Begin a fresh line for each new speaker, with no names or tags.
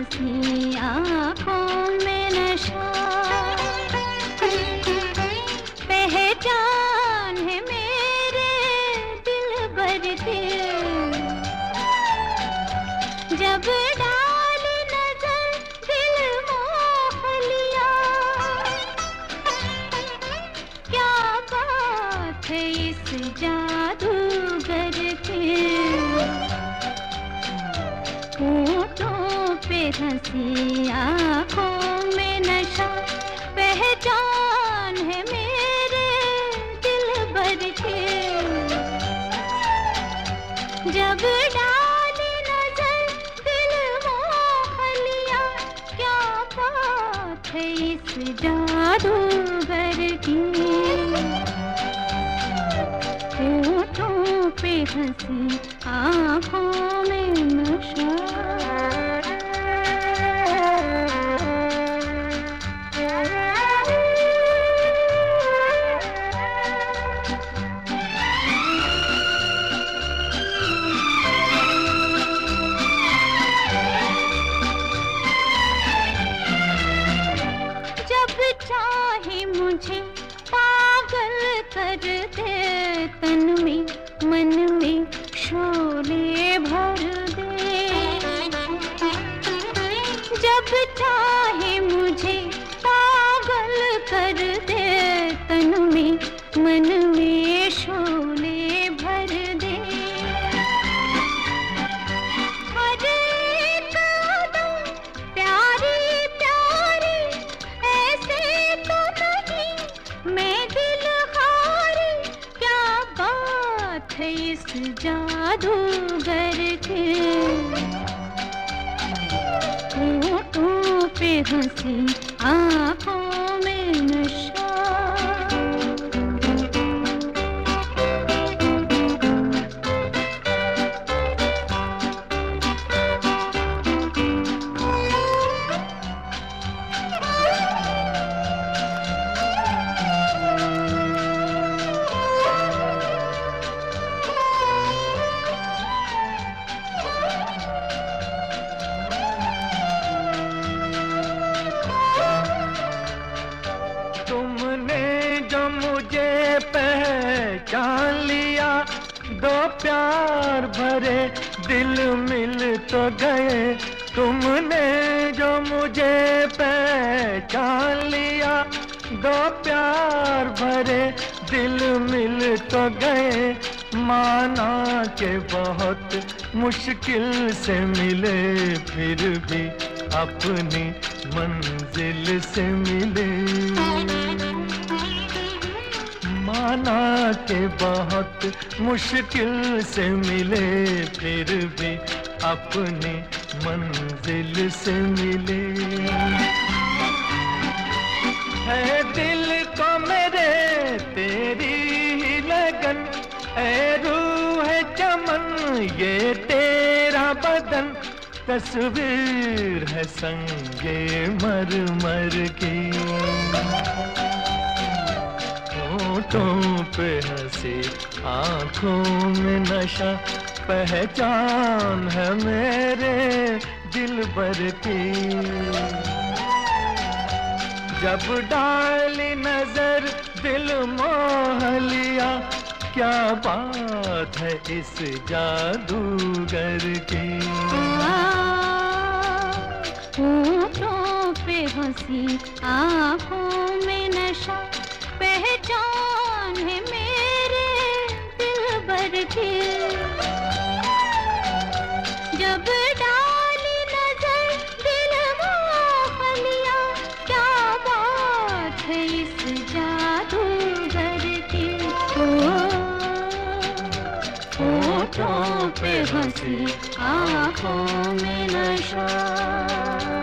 हंसी आँखों में नशा, पहचान है मेरे दिलबर की। जब डाली नजर दिल मोह लिया, क्या बात है इस जादूगर की। होठों पे हंसी आँखों में नशा, पहचान है मेरे दिलबर की। जब डाली नजर दिल मोह लिया, क्या बात है इस जादूगर की। होठों पे हंसी आँखों में नशा। जब चाहे मुझे पागल कर दे, तन में मन में शोले भर दे। जब चाहे मुझे पागल कर दे, तन में मन में शोले भर दे। हर एक अदम प्यारी प्यारी, ऐसे तो नहीं मैं दिल हारी। क्या बात है इस जादूगर की। होठों पे हंसी आँखों में नशा।
तुमने जो मुझे पहचान लिया, दो प्यार भरे दिल मिल तो गए। तुमने जो मुझे पहचान लिया, दो प्यार भरे दिल मिल तो गए। माना के बहुत मुश्किल से मिले, फिर भी अपनी मंजिल से मिले। माना के बहुत मुश्किल से मिले, फिर भी अपनी मंजिल से मिले। है दिल को मेरे तेरी ही लगन, ऐ रूह है चमन ये तेरा बदन। तस्वीर है संगे मरमर की। होठों पे हंसी आँखों में नशा, पहचान है मेरे दिलबर की। जब डाली नजर दिल मोह लिया, क्या बात है इस जादूगर की।
होठों पे हंसी आँखों में नशा, पहचान है मेरे दिलबर की। जब डाली नजर दिल मोह लिया, क्या बात है इस जादूगर की। होठों पे हंसी आँखों में नशा।